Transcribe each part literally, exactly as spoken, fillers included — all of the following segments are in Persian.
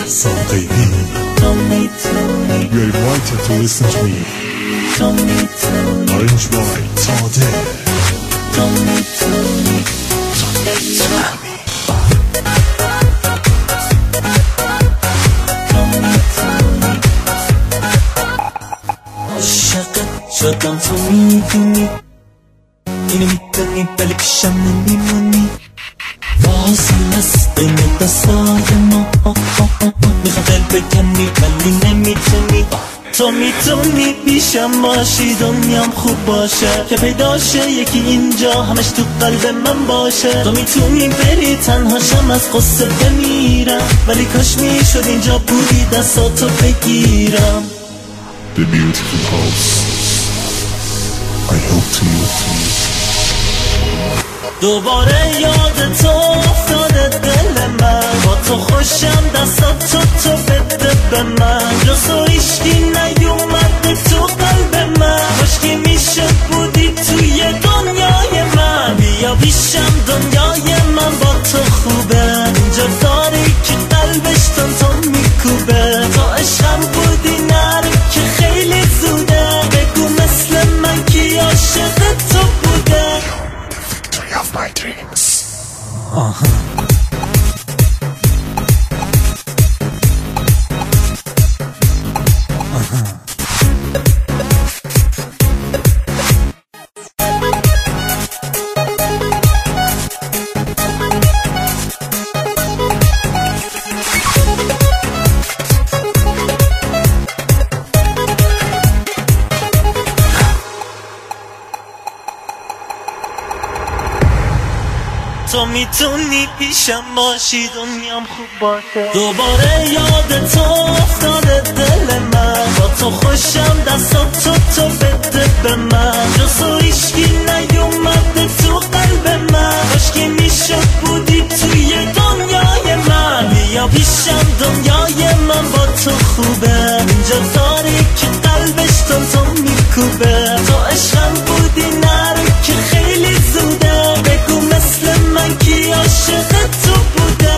احسان غیبی. You're invited to listen to me. Arranged by Tade. عاشقت شدم تو میدونی، اینو میدونی ولی پیشم نمیمونی. بازی از بین دستای ما میخوام دل بکنی ولی نمیتونی. تو میتونی پیشم باشی دنیام خوب باشه، که پیداشه یکی اینجا همش تو قلب من باشه. تو میتونی بری تنهاشم از قصه بمیرم، ولی کاش میشد اینجا بودی دستاتو بگیرم. The beautiful house I hope to you. دوباره یاد تو افتاده دل من، با تو خوشم دستاتو تو بده به من. جز تو هیچکی نیومده تو قلب من، کاشکی میشه بودی توی دنیای من. بیا پیشم دنیای من با تو خوبه، اینجا داری که قلبش تن تو میکوبه. تو عشقم بودی نره که خیلی زوده، بگو مثل من کی عاشق تو بوده. Victory of my dreams. آها تو میتونی پیشم باشی دنیام خوب باشه. دوباره یاد تو افتاده دل من، با تو خوشم دستاتو تو بده به من. جز تو هیچکی نیومده تو قلب من، کاشکی میشه بودی توی دنیای من. بیا پیشم دنیای من با تو خوبه، اینجا داری که قلبش تن تو میکوبه. تو عشقم بودی نره که خیلی زوده، بگو مثل من کی عاشق تو بوده.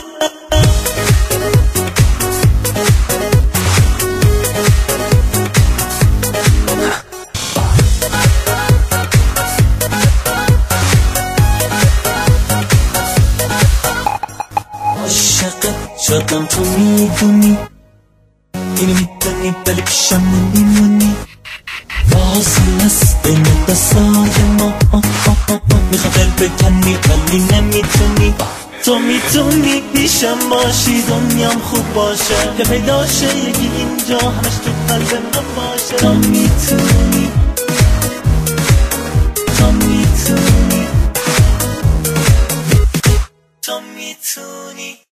عاشقت شدم تو میدونی، اینو میدونی ولی پیشم نمیمونی. بازی از بین دستای ما میخوام دل بکنی ولی نمیتونی. تو میتونی پیشم باشی دنیام خوب باشه، که پیداشه یکی اینجا همش تو قلب من باشه. تو میتونی، تو میتونی